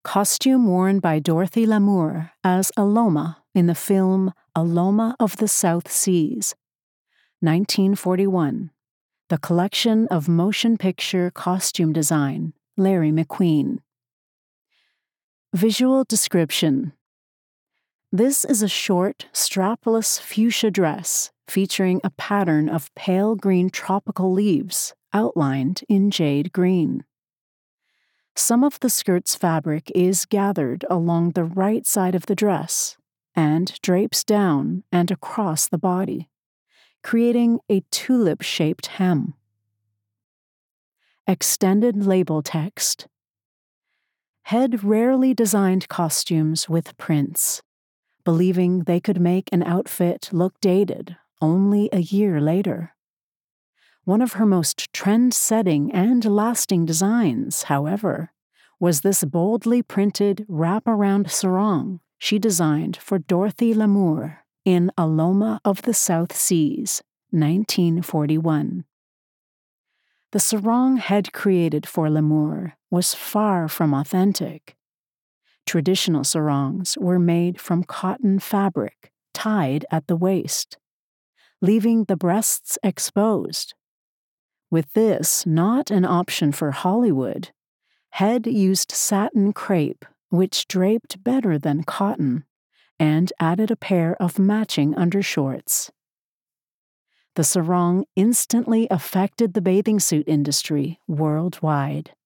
Costume worn by Dorothy Lamour as Aloma in the film Aloma of the South Seas, 1941. The Collection of Motion Picture Costume Design, Larry McQueen. Visual description. This is a short, strapless fuchsia dress featuring a pattern of pale green tropical leaves outlined in jade green. Some of the skirt's fabric is gathered along the right side of the dress and drapes down and across the body, creating a tulip-shaped hem. Extended label text. Head rarely designed costumes with prints, believing they could make an outfit look dated only a year later. One of her most trend-setting and lasting designs, however, was this boldly printed wraparound sarong she designed for Dorothy Lamour in Aloma of the South Seas, 1941. The sarong head created for Lamour was far from authentic. Traditional sarongs were made from cotton fabric tied at the waist, leaving the breasts exposed. With this not an option for Hollywood, Head used satin crepe, which draped better than cotton, and added a pair of matching undershorts. The sarong instantly affected the bathing suit industry worldwide.